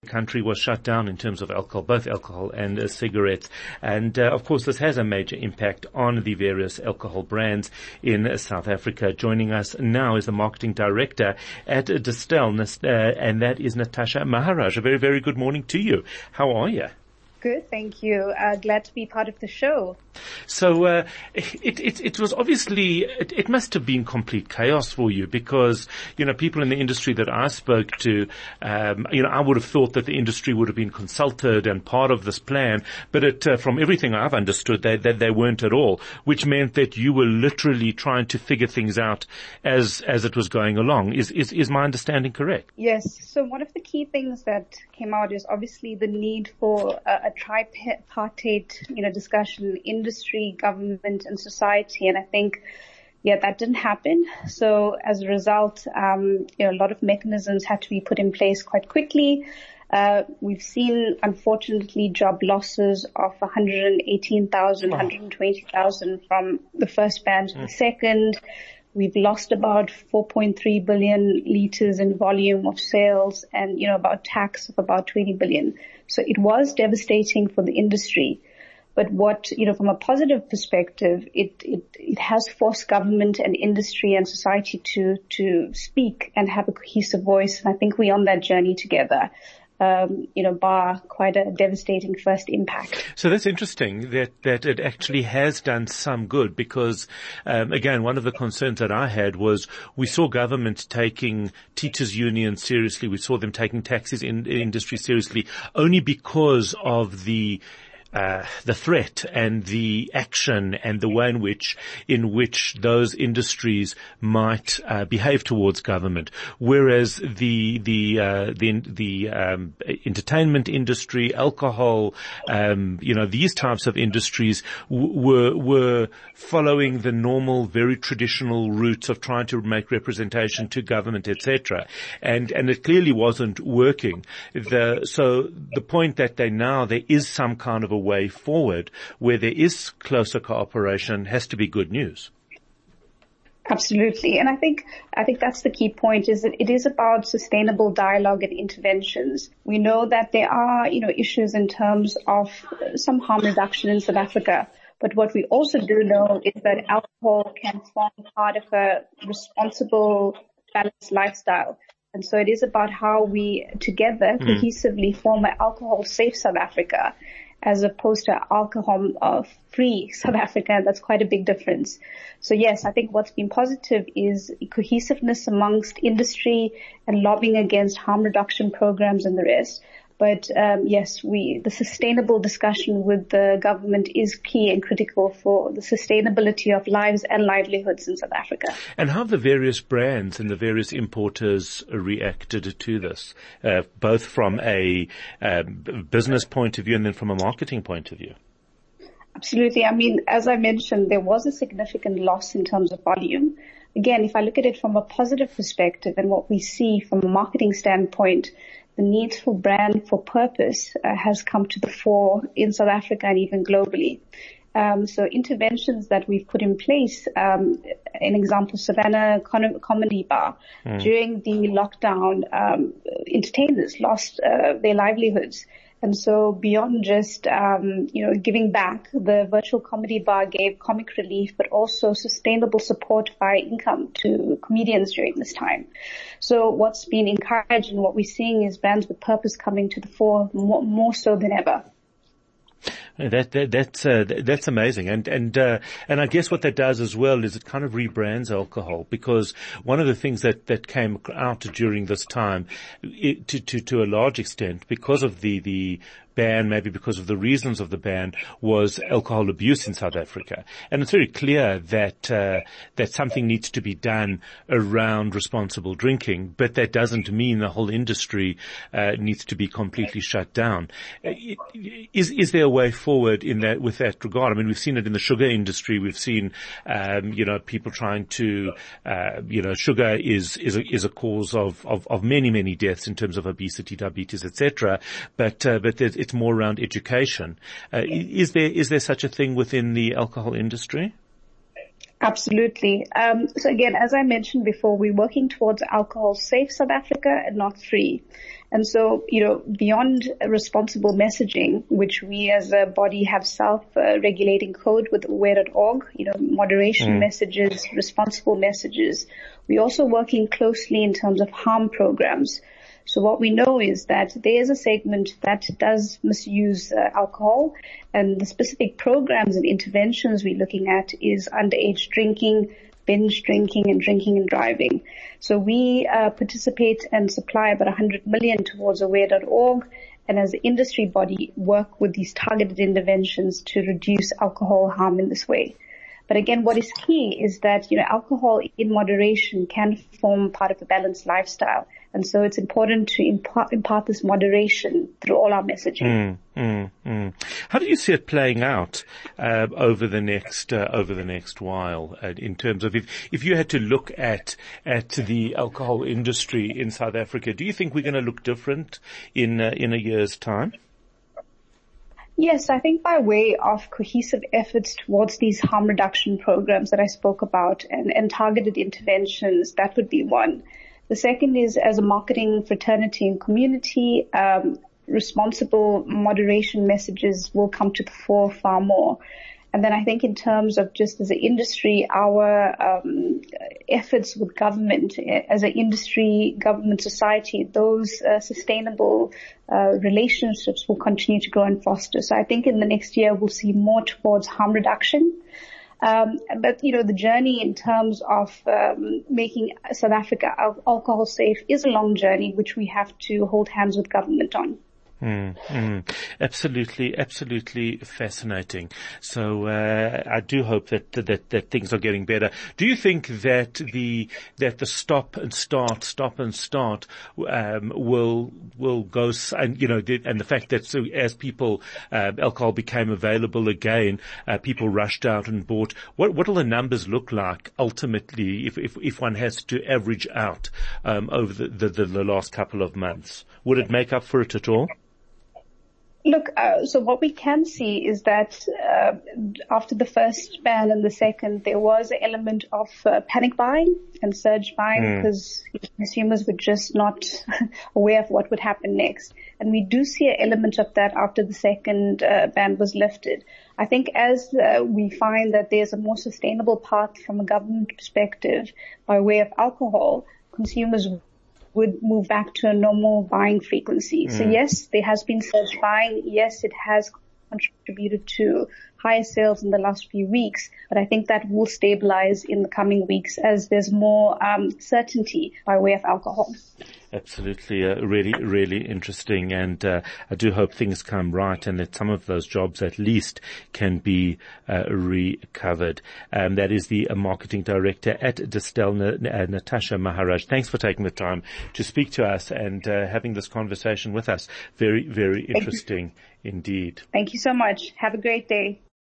country was shut down in terms of alcohol, both alcohol and cigarettes. And of course, this has a major impact on the various alcohol brands in South Africa. Joining us now is the marketing director at Distell, and that is Natasha Maharaj. A very, very good morning to you. How are you? Good, thank you. Glad to be part of the show. So it was obviously, it must have been complete chaos for you because, people in the industry that I spoke to, I would have thought that the industry would have been consulted and part of this plan, but from everything I've understood, they weren't at all, which meant that you were literally trying to figure things out as it was going along. Is my understanding correct? Yes. So one of the key things that came out is obviously the need for a tripartite, discussion, industry, government, and society. And I think, that didn't happen. So as a result, a lot of mechanisms had to be put in place quite quickly. We've seen, unfortunately, job losses of 118,000, 120,000 from the first ban to the second. We've lost about 4.3 billion liters in volume of sales and, about tax of about 20 billion. So it was devastating for the industry. But what, from a positive perspective, it has forced government and industry and society to speak and have a cohesive voice. And I think we're on that journey together. Bar quite a devastating first impact. So that's interesting that it actually has done some good because, again, one of the concerns that I had was we saw government taking teachers' unions seriously. We saw them taking taxis in industry seriously only because of the threat and the action and the way in which those industries might behave towards government, whereas the entertainment industry, alcohol, these types of industries were following the normal, very traditional routes of trying to make representation to government, etc. And it clearly wasn't working. So the point that there is some kind of a way forward where there is closer cooperation has to be good news. Absolutely. And I think that's the key point is that it is about sustainable dialogue and interventions. We know that there are, issues in terms of some harm reduction in South Africa. But what we also do know is that alcohol can form part of a responsible, balanced lifestyle. And so it is about how we together cohesively form an alcohol-safe South Africa as opposed to alcohol-free South Africa. That's quite a big difference. So yes, I think what's been positive is cohesiveness amongst industry and lobbying against harm reduction programs and the rest. But yes, the sustainable discussion with the government is key and critical for the sustainability of lives and livelihoods in South Africa. And how have the various brands and the various importers reacted to this, both from a business point of view and then from a marketing point of view? Absolutely. I mean, as I mentioned, there was a significant loss in terms of volume. Again, if I look at it from a positive perspective and what we see from a marketing standpoint, the need for brand for purpose has come to the fore in South Africa and even globally. So interventions that we've put in place, an example, Savannah Comedy Bar, during the lockdown, entertainers lost their livelihoods. And so beyond just, giving back, the virtual comedy bar gave comic relief, but also sustainable support via income to comedians during this time. So what's been encouraged and what we're seeing is brands with purpose coming to the fore more so than ever. That's amazing. And I guess what that does as well is it kind of rebrands alcohol, because one of the things that came out during this time, to a large extent, because of the ban, maybe because of the reasons of the ban, was alcohol abuse in South Africa. And it's very clear that something needs to be done around responsible drinking, but that doesn't mean the whole industry needs to be completely shut down. Is there a way forward with that regard? I mean, we've seen it in the sugar industry. We've seen, people trying to, sugar is a cause of many deaths in terms of obesity, diabetes, etc. But it's more around education. Is there such a thing within the alcohol industry? Absolutely. So again, as I mentioned before, we're working towards alcohol safe South Africa and not free. And so, beyond responsible messaging, which we as a body have self-regulating code with aware.org, moderation messages, responsible messages, we're also working closely in terms of harm programs. So what we know is that there is a segment that does misuse alcohol, and the specific programs and interventions we're looking at is underage drinking, binge drinking, and drinking and driving. So we participate and supply about 100 million towards aware.org, and as an industry body work with these targeted interventions to reduce alcohol harm in this way. But again, what is key is that, alcohol in moderation can form part of a balanced lifestyle. And so it's important to impart this moderation through all our messaging. How do you see it playing out over the next while in terms of if you had to look at the alcohol industry in South Africa, do you think we're going to look different in a year's time? Yes, I think by way of cohesive efforts towards these harm reduction programs that I spoke about and targeted interventions, that would be one. The second is, as a marketing fraternity and community, responsible moderation messages will come to the fore far more. And then I think in terms of just as an industry, our efforts with government, as an industry, government, society, those sustainable relationships will continue to grow and foster. So I think in the next year we'll see more towards harm reduction. But the journey in terms of making South Africa alcohol safe is a long journey, which we have to hold hands with government on. Absolutely fascinating. So I do hope that things are getting better. Do you think that the stop and start will go, and and the fact that as people alcohol became available again, people rushed out and bought. What will the numbers look like ultimately if one has to average out over the last couple of months? Would it make up for it at all? Look, so what we can see is that after the first ban and the second, there was an element of panic buying and surge buying because consumers were just not aware of what would happen next. And we do see an element of that after the second ban was lifted. I think as we find that there's a more sustainable path from a government perspective by way of alcohol, consumers would move back to a normal buying frequency. So yes, there has been surge buying. Yes, it has contributed to higher sales in the last few weeks, but I think that will stabilize in the coming weeks as there's more certainty by way of alcohol. Absolutely, really interesting, and I do hope things come right and that some of those jobs at least can be recovered. That is the marketing director at Distell, Natasha Maharaj. Thanks for taking the time to speak to us and having this conversation with us. Very interesting indeed. Thank you so much. Have a great day.